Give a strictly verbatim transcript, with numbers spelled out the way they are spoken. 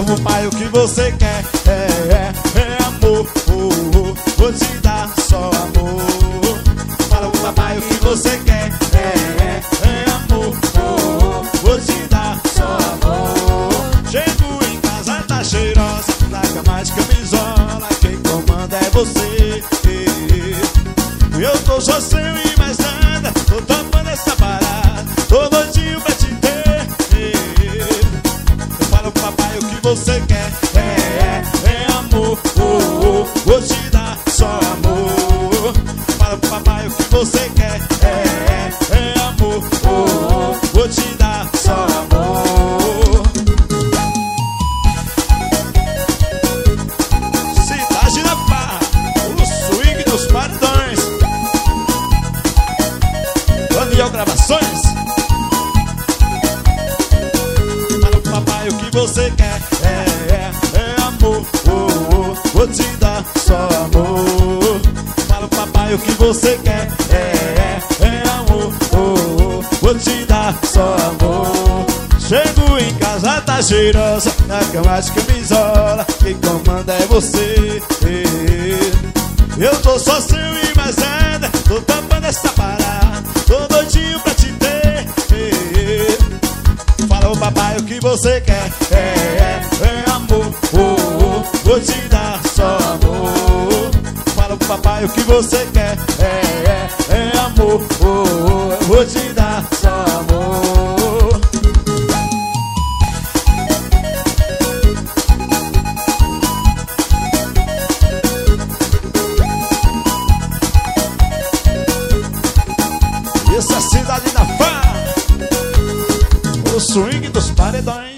pro pai o que você quer. É, é, é amor, oh, oh, vou te dar só amor. Fala pro papai o que você quer. É, é, é amor, oh, oh, vou te dar só amor. Chego em casa, tá cheirosa, na cama de camisola, quem comanda é você. Eu tô só seu e mais nada, tô topando essa parada, tô doidinho pra te ter. Eu falo pro papai o que você quer. É, é, é amor, oh, oh, vou te dar só amor. Fala pro papai o que você quer. É, é, é amor, oh, oh, vou te dar só amor. Cidade da Barra, o swing dos paredões. Daniel Gravações. Fala pro papai o que você quer. É, é, é amor, oh, oh, vou te dar só amor. Fala pro papai o que você quer. É, é, é amor, oh, oh, vou te dar só amor. Chego em casa, tá cheirosa, na cama de camisola, quem comanda é você. Eu tô só seu e mais nada, tô tapando essa parada, tô doidinho pra te ter. Fala o papai o que você quer. É, é, é amor, oh, oh, vou te dar só amor. Fala pro papai o que você quer. É, é, é amor, oh, oh, vou te dar só amor. Essa é a cidade da Fá, o swing dos paredões.